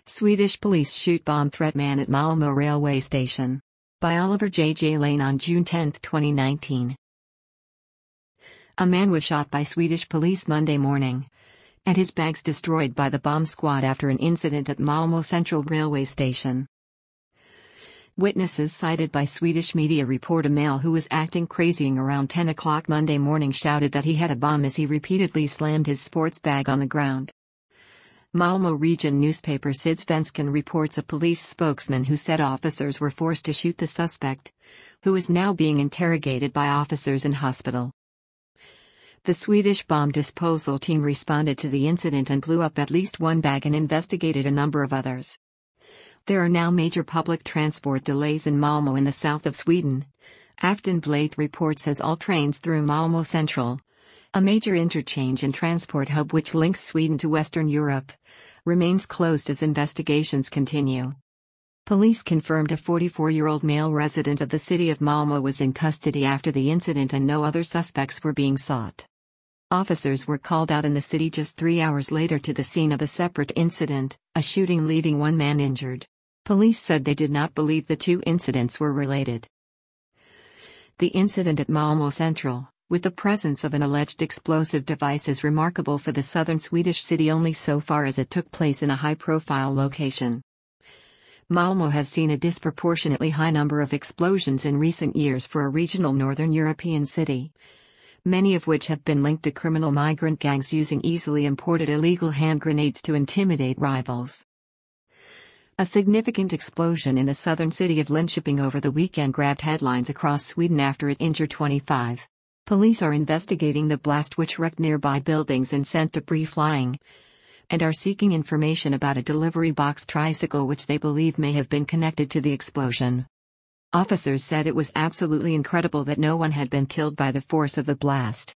Swedish police shoot bomb threat man at Malmö railway station. By Oliver J. Lane on June 10, 2019. A man was shot by Swedish police Monday morning, and his bags destroyed by the bomb squad after an incident at Malmö Central railway station. Witnesses cited by Swedish media report a male who was acting crazy around 10 o'clock Monday morning shouted that he had a bomb as he repeatedly slammed his sports bag on the ground. Malmö region newspaper Sydsvenskan reports a police spokesman who said officers were forced to shoot the suspect, who is now being interrogated by officers in hospital. The Swedish bomb disposal team responded to the incident and blew up at least one bag and investigated a number of others. There are now major public transport delays in Malmö in the south of Sweden. Aftonbladet reports as all trains through Malmö Central, a major interchange and transport hub which links Sweden to Western Europe, remains closed as investigations continue. Police confirmed a 44-year-old male resident of the city of Malmö was in custody after the incident and no other suspects were being sought. Officers were called out in the city just 3 hours later to the scene of a separate incident, a shooting leaving one man injured. Police said they did not believe the two incidents were related. The incident at Malmö Central, with the presence of an alleged explosive device, is remarkable for the southern Swedish city only so far as it took place in a high-profile location. Malmö has seen a disproportionately high number of explosions in recent years for a regional northern European city, many of which have been linked to criminal migrant gangs using easily imported illegal hand grenades to intimidate rivals. A significant explosion in the southern city of Linköping over the weekend grabbed headlines across Sweden after it injured 25. Police are investigating the blast which wrecked nearby buildings and sent debris flying, and are seeking information about a delivery box tricycle which they believe may have been connected to the explosion. Officers said it was absolutely incredible that no one had been killed by the force of the blast.